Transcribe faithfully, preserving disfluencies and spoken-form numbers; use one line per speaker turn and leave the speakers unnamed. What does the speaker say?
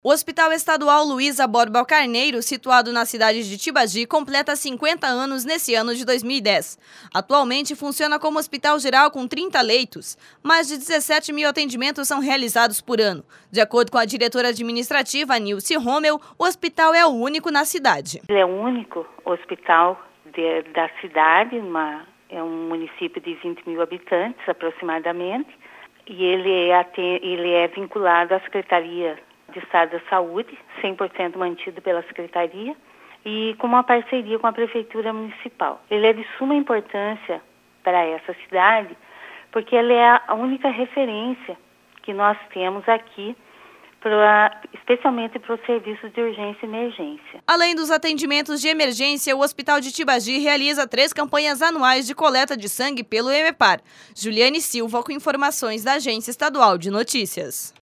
O Hospital Estadual Luísa Borba Carneiro, situado na cidade de Tibagi, completa cinquenta anos nesse ano de dois mil e dez. Atualmente funciona como hospital geral com trinta leitos. Mais de dezessete mil atendimentos são realizados por ano. De acordo com a diretora administrativa, Nilce Rommel, o hospital é o único na cidade.
Ele é o único hospital de, da cidade, uma, é um município de vinte mil habitantes aproximadamente, e ele é, ele é vinculado à Secretaria de Estado da Saúde, cem por cento mantido pela Secretaria, e com uma parceria com a Prefeitura Municipal. Ele é de suma importância para essa cidade, porque ele é a única referência que nós temos aqui, pra, especialmente para os serviços de urgência e emergência.
Além dos atendimentos de emergência, o Hospital de Tibagi realiza três campanhas anuais de coleta de sangue pelo EMEPAR. Juliane Silva, com informações da Agência Estadual de Notícias.